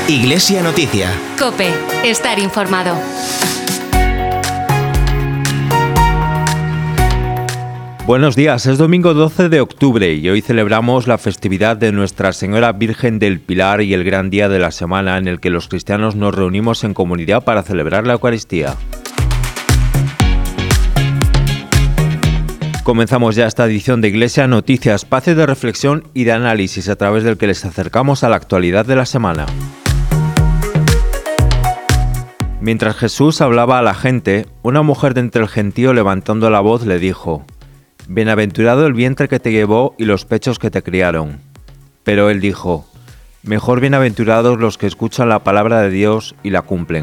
Iglesia Noticia. COPE. Estar informado. Buenos días, es domingo 12 de octubre y hoy celebramos la festividad de Nuestra Señora Virgen del Pilar y el gran día de la semana en el que los cristianos nos reunimos en comunidad para celebrar la Eucaristía. Comenzamos ya esta edición de Iglesia Noticia, espacio de reflexión y de análisis a través del que les acercamos a la actualidad de la semana. Mientras Jesús hablaba a la gente, una mujer de entre el gentío levantando la voz le dijo: «Bienaventurado el vientre que te llevó y los pechos que te criaron». Pero él dijo: «Mejor bienaventurados los que escuchan la palabra de Dios y la cumplen».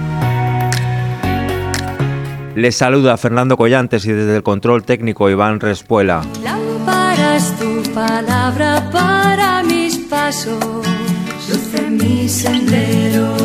Les saluda Fernando Collantes y desde el control técnico Iván Respuela. Lámpara es tu palabra para mis pasos, luz en mi sendero.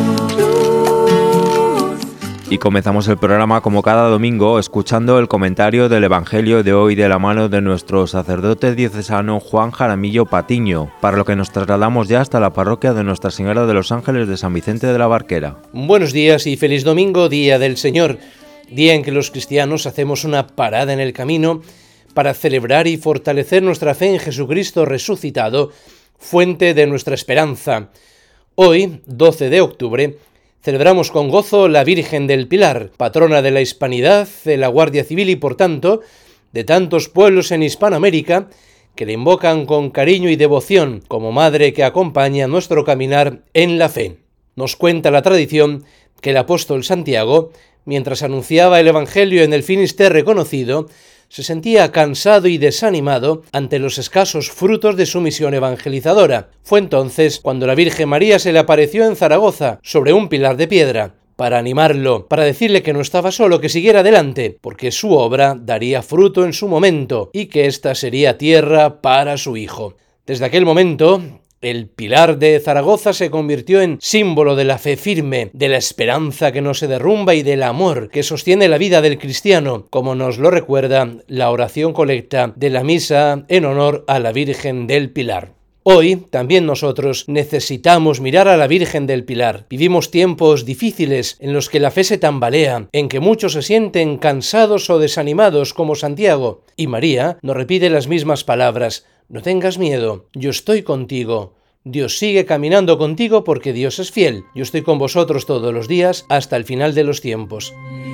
Y comenzamos el programa como cada domingo escuchando el comentario del Evangelio de hoy de la mano de nuestro sacerdote diocesano Juan Jaramillo Patiño, para lo que nos trasladamos ya hasta la parroquia de Nuestra Señora de los Ángeles de San Vicente de la Barquera. Buenos días y feliz domingo, Día del Señor, día en que los cristianos hacemos una parada en el camino para celebrar y fortalecer nuestra fe en Jesucristo resucitado, fuente de nuestra esperanza. Hoy, 12 de octubre, celebramos con gozo la Virgen del Pilar, patrona de la Hispanidad, de la Guardia Civil y, por tanto, de tantos pueblos en Hispanoamérica que le invocan con cariño y devoción como madre que acompaña nuestro caminar en la fe. Nos cuenta la tradición que el apóstol Santiago, mientras anunciaba el Evangelio en el Finisterre conocido, se sentía cansado y desanimado ante los escasos frutos de su misión evangelizadora. Fue entonces cuando la Virgen María se le apareció en Zaragoza sobre un pilar de piedra, para animarlo, para decirle que no estaba solo, que siguiera adelante, porque su obra daría fruto en su momento y que ésta sería tierra para su hijo. Desde aquel momento, el Pilar de Zaragoza se convirtió en símbolo de la fe firme, de la esperanza que no se derrumba y del amor que sostiene la vida del cristiano, como nos lo recuerda la oración colecta de la misa en honor a la Virgen del Pilar. Hoy también nosotros necesitamos mirar a la Virgen del Pilar. Vivimos tiempos difíciles en los que la fe se tambalea, en que muchos se sienten cansados o desanimados como Santiago, y María nos repite las mismas palabras: «No tengas miedo, yo estoy contigo». Dios sigue caminando contigo porque Dios es fiel. Yo estoy con vosotros todos los días hasta el final de los tiempos.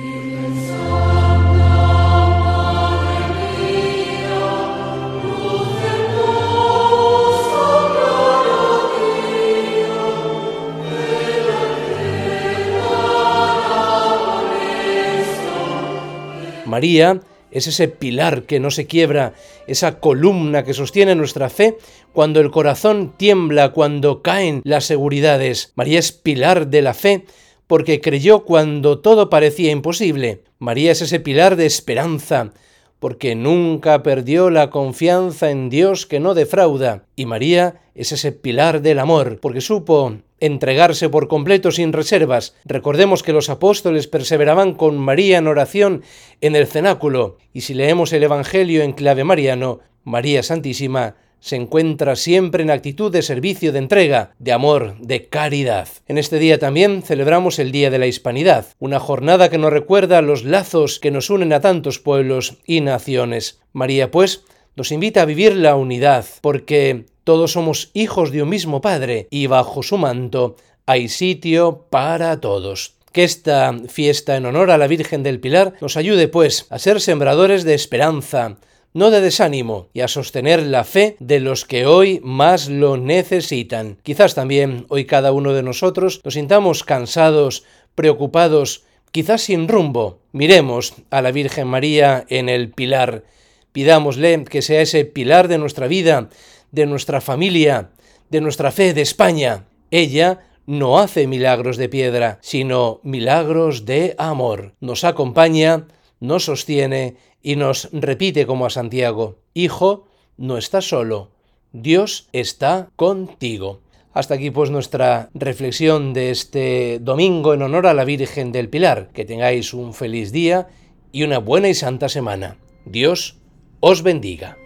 María es ese pilar que no se quiebra, esa columna que sostiene nuestra fe cuando el corazón tiembla, cuando caen las seguridades. María es pilar de la fe porque creyó cuando todo parecía imposible. María es ese pilar de esperanza porque nunca perdió la confianza en Dios que no defrauda. Y María es ese pilar del amor porque supo entregarse por completo sin reservas. Recordemos que los apóstoles perseveraban con María en oración en el cenáculo, y si leemos el Evangelio en clave mariano, María Santísima se encuentra siempre en actitud de servicio, de entrega, de amor, de caridad. En este día también celebramos el Día de la Hispanidad, una jornada que nos recuerda los lazos que nos unen a tantos pueblos y naciones. María, pues, nos invita a vivir la unidad, porque todos somos hijos de un mismo Padre y bajo su manto hay sitio para todos. Que esta fiesta en honor a la Virgen del Pilar nos ayude, pues, a ser sembradores de esperanza, no de desánimo, y a sostener la fe de los que hoy más lo necesitan. Quizás también hoy cada uno de nosotros nos sintamos cansados, preocupados, quizás sin rumbo. Miremos a la Virgen María en el Pilar. Pidámosle que sea ese pilar de nuestra vida, de nuestra familia, de nuestra fe, de España. Ella no hace milagros de piedra, sino milagros de amor. Nos acompaña, nos sostiene y nos repite como a Santiago: «Hijo, no estás solo, Dios está contigo». Hasta aquí pues nuestra reflexión de este domingo en honor a la Virgen del Pilar. Que tengáis un feliz día y una buena y santa semana. Dios os bendiga.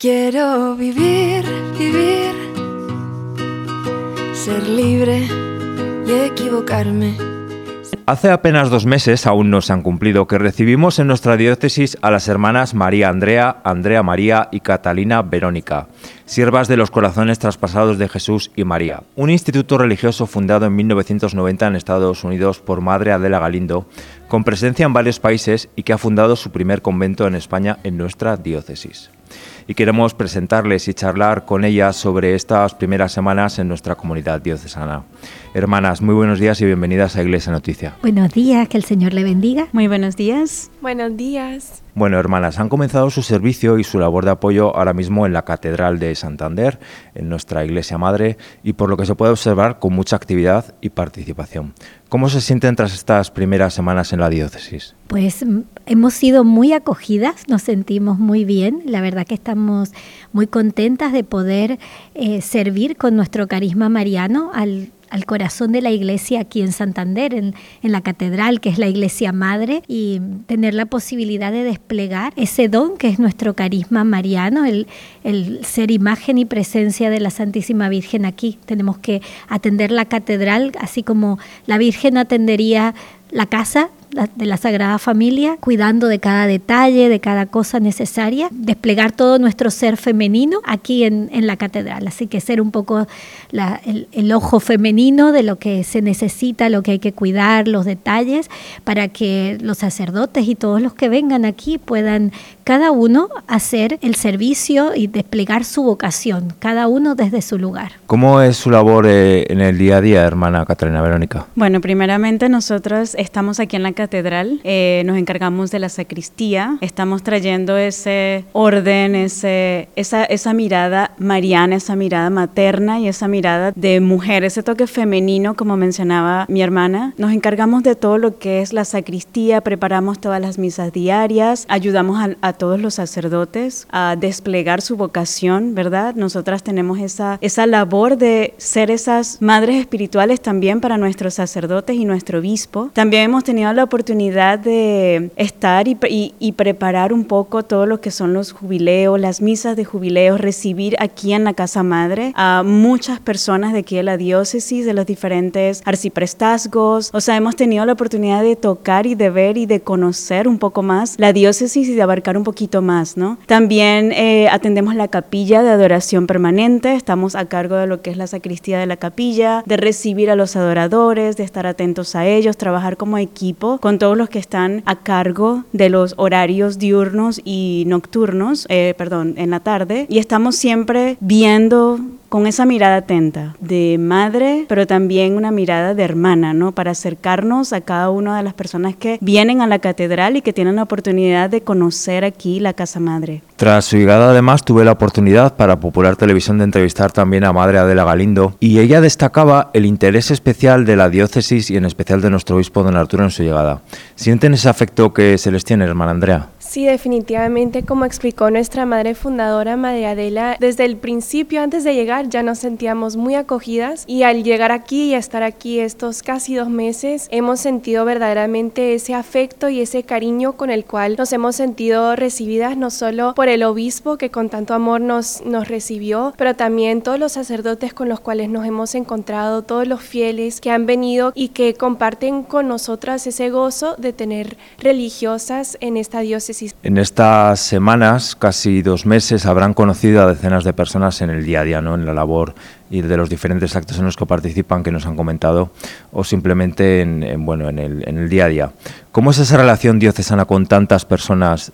Quiero vivir, ser libre y equivocarme. Hace apenas 2 meses, aún no se han cumplido, que recibimos en nuestra diócesis a las hermanas María Andrea, Andrea María y Catalina Verónica, siervas de los corazones traspasados de Jesús y María, un instituto religioso fundado en 1990 en Estados Unidos por Madre Adela Galindo, con presencia en varios países y que ha fundado su primer convento en España en nuestra diócesis. Y queremos presentarles y charlar con ellas sobre estas primeras semanas en nuestra comunidad diocesana. Hermanas, muy buenos días y bienvenidas a Iglesia Noticia. Buenos días, que el Señor le bendiga. Muy buenos días. Buenos días. Bueno, hermanas, han comenzado su servicio y su labor de apoyo ahora mismo en la Catedral de Santander, en nuestra iglesia madre, y por lo que se puede observar con mucha actividad y participación. ¿Cómo se sienten tras estas primeras semanas en la diócesis? Pues hemos sido muy acogidas, nos sentimos muy bien, la verdad que estamos muy contentas de poder servir con nuestro carisma mariano al corazón de la iglesia aquí en Santander, en la catedral, que es la iglesia madre, y tener la posibilidad de desplegar ese don que es nuestro carisma mariano, el ser imagen y presencia de la Santísima Virgen aquí. Tenemos que atender la catedral, así como la Virgen atendería la casa de la Sagrada Familia, cuidando de cada detalle, de cada cosa necesaria, desplegar todo nuestro ser femenino aquí en la catedral. Así que ser un poco el ojo femenino de lo que se necesita, lo que hay que cuidar, los detalles, para que los sacerdotes y todos los que vengan aquí puedan cada uno hacer el servicio y desplegar su vocación, cada uno desde su lugar. ¿Cómo es su labor en el día a día, hermana Catalina Verónica? Bueno, primeramente nosotros estamos aquí en la catedral, nos encargamos de la sacristía, estamos trayendo ese orden, esa mirada mariana, esa mirada materna y esa mirada de mujer, ese toque femenino, como mencionaba mi hermana. Nos encargamos de todo lo que es la sacristía, preparamos todas las misas diarias, ayudamos a todos los sacerdotes a desplegar su vocación, ¿verdad? Nosotras tenemos esa labor de ser esas madres espirituales también para nuestros sacerdotes y nuestro obispo. También hemos tenido la oportunidad de estar y preparar un poco todo lo que son los jubileos, las misas de jubileos, recibir aquí en la Casa Madre a muchas personas de aquí de la diócesis, de los diferentes arciprestazgos. O sea, hemos tenido la oportunidad de tocar y de ver y de conocer un poco más la diócesis y de abarcar un poquito más, ¿no? También atendemos la capilla de adoración permanente, estamos a cargo de lo que es la sacristía de la capilla, de recibir a los adoradores, de estar atentos a ellos, trabajar como equipo con todos los que están a cargo de los horarios diurnos y nocturnos, en la tarde, y estamos siempre viendo con esa mirada atenta de madre, pero también una mirada de hermana, ¿no? Para acercarnos a cada una de las personas que vienen a la catedral y que tienen la oportunidad de conocer aquí la Casa Madre. Tras su llegada, además, tuve la oportunidad para Popular Televisión de entrevistar también a Madre Adela Galindo, y ella destacaba el interés especial de la diócesis y en especial de nuestro obispo don Arturo en su llegada. ¿Sienten ese afecto que se les tiene, hermana Andrea? Sí, definitivamente, como explicó nuestra madre fundadora, Madre Adela, desde el principio, antes de llegar, ya nos sentíamos muy acogidas, y al llegar aquí y estar aquí estos casi 2 meses, hemos sentido verdaderamente ese afecto y ese cariño con el cual nos hemos sentido recibidas, no solo por el obispo que con tanto amor nos recibió, pero también todos los sacerdotes con los cuales nos hemos encontrado, todos los fieles que han venido y que comparten con nosotras ese gozo de tener religiosas en esta diócesis. En estas semanas, casi 2 meses, habrán conocido a decenas de personas en el día a día, ¿no? En la labor y de los diferentes actos en los que participan, que nos han comentado, o simplemente en el día a día. ¿Cómo es esa relación diocesana con tantas personas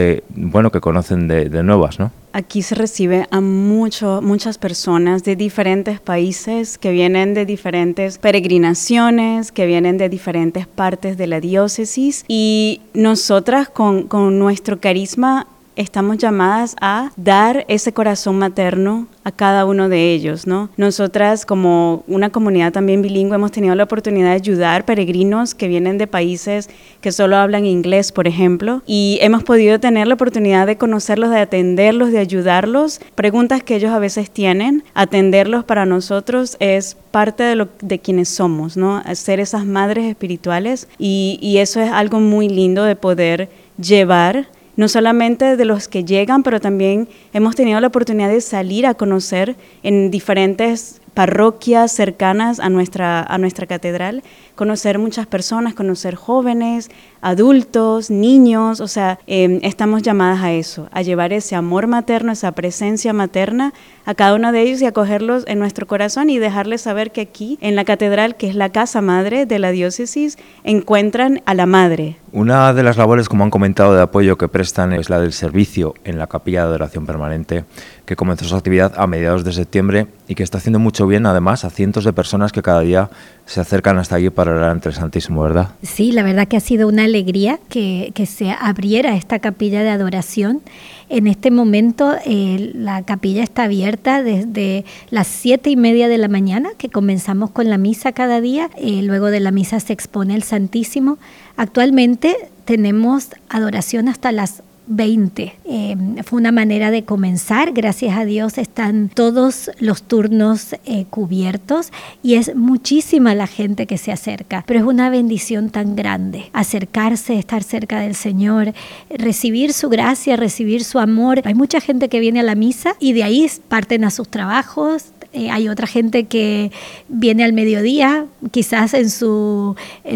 que conocen de nuevas, ¿no? Aquí se recibe a muchas personas de diferentes países que vienen de diferentes peregrinaciones, que vienen de diferentes partes de la diócesis, y nosotras con nuestro carisma estamos llamadas a dar ese corazón materno a cada uno de ellos, ¿no? Nosotras, como una comunidad también bilingüe, hemos tenido la oportunidad de ayudar peregrinos que vienen de países que solo hablan inglés, por ejemplo, y hemos podido tener la oportunidad de conocerlos, de atenderlos, de ayudarlos. Preguntas que ellos a veces tienen, atenderlos para nosotros es parte de quienes somos, ¿no? Ser esas madres espirituales, y eso es algo muy lindo de poder llevar no solamente de los que llegan, pero también hemos tenido la oportunidad de salir a conocer en diferentes parroquias cercanas a nuestra catedral, conocer muchas personas, conocer jóvenes, adultos, niños, o sea, estamos llamadas a eso, a llevar ese amor materno, esa presencia materna a cada uno de ellos y acogerlos en nuestro corazón y dejarles saber que aquí, en la catedral, que es la casa madre de la diócesis, encuentran a la madre. Una de las labores, como han comentado, de apoyo que prestan es la del servicio en la capilla de adoración permanente, que comenzó su actividad a mediados de septiembre y que está haciendo mucho bien, además, a cientos de personas que cada día se acercan hasta allí para orar ante el Santísimo, ¿verdad? Sí, la verdad que ha sido una alegría que se abriera esta capilla de adoración. En este momento la capilla está abierta desde las 7:30 de la mañana, que comenzamos con la misa cada día. Luego de la misa se expone el Santísimo. Actualmente tenemos adoración hasta las 20. Fue una manera de comenzar. Gracias a Dios están todos los turnos cubiertos y es muchísima la gente que se acerca, pero es una bendición tan grande acercarse, estar cerca del Señor, recibir su gracia, recibir su amor. Hay mucha gente que viene a la misa y de ahí parten a sus trabajos. Hay otra gente que viene al mediodía, quizás en su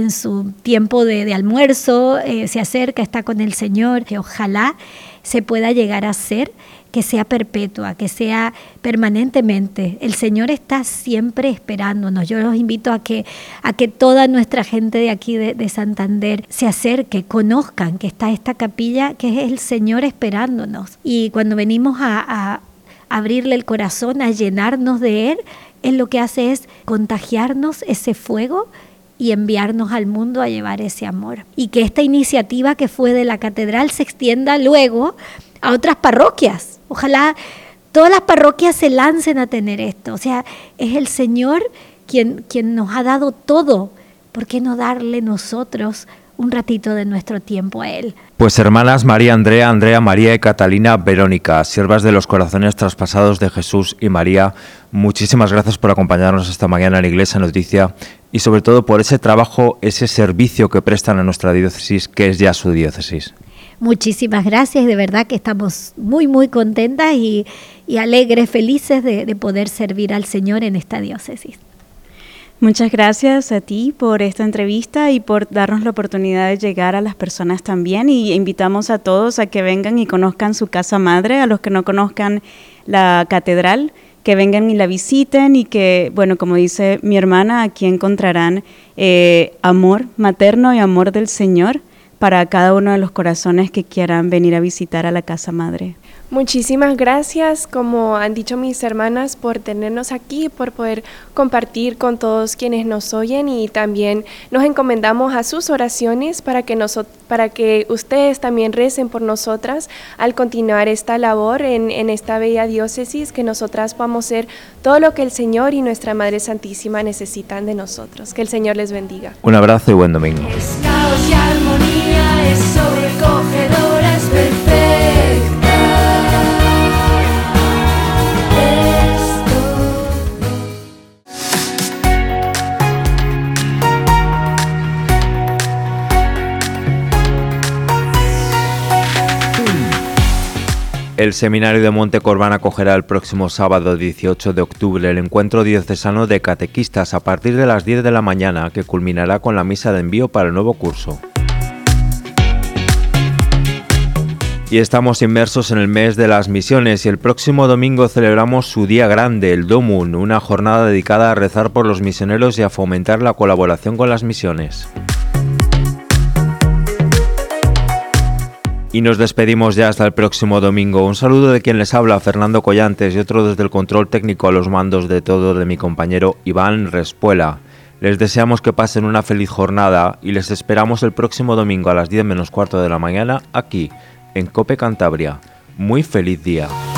tiempo de almuerzo, se acerca, está con el Señor, que ojalá se pueda llegar a ser, que sea perpetua, que sea permanentemente. El Señor está siempre esperándonos. Yo los invito a que toda nuestra gente de aquí de Santander se acerque, conozcan que está esta capilla, que es el Señor esperándonos. Y cuando venimos a abrirle el corazón, a llenarnos de Él lo que hace es contagiarnos ese fuego y enviarnos al mundo a llevar ese amor. Y que esta iniciativa que fue de la catedral se extienda luego a otras parroquias. Ojalá todas las parroquias se lancen a tener esto. O sea, es el Señor quien nos ha dado todo. ¿Por qué no darle nosotros un ratito de nuestro tiempo a Él? Pues hermanas María Andrea, Andrea, María y Catalina Verónica, siervas de los corazones traspasados de Jesús y María, muchísimas gracias por acompañarnos esta mañana en Iglesia Noticia y sobre todo por ese trabajo, ese servicio que prestan a nuestra diócesis, que es ya su diócesis. Muchísimas gracias, de verdad que estamos muy, muy contentas y alegres, felices de poder servir al Señor en esta diócesis. Muchas gracias a ti por esta entrevista y por darnos la oportunidad de llegar a las personas también, y invitamos a todos a que vengan y conozcan su casa madre, a los que no conozcan la catedral, que vengan y la visiten y que, bueno, como dice mi hermana, aquí encontrarán amor materno y amor del Señor para cada uno de los corazones que quieran venir a visitar a la casa madre. Muchísimas gracias, como han dicho mis hermanas, por tenernos aquí, por poder compartir con todos quienes nos oyen, y también nos encomendamos a sus oraciones para que ustedes también recen por nosotras al continuar esta labor en esta bella diócesis, que nosotras podamos ser todo lo que el Señor y nuestra Madre Santísima necesitan de nosotros. Que el Señor les bendiga. Un abrazo y buen domingo. Es caos y armonía, es sobrecogedora, es perfecta. El Seminario de Monte Corbán acogerá el próximo sábado 18 de octubre el encuentro diocesano de catequistas a partir de las 10 de la mañana, que culminará con la misa de envío para el nuevo curso. Y estamos inmersos en el mes de las misiones y el próximo domingo celebramos su día grande, el Domum, una jornada dedicada a rezar por los misioneros y a fomentar la colaboración con las misiones. Y nos despedimos ya hasta el próximo domingo. Un saludo de quien les habla, Fernando Collantes, y otro desde el control técnico a los mandos de todo de mi compañero Iván Respuela. Les deseamos que pasen una feliz jornada y les esperamos el próximo domingo a las 10 menos cuarto de la mañana aquí, en COPE Cantabria. Muy feliz día.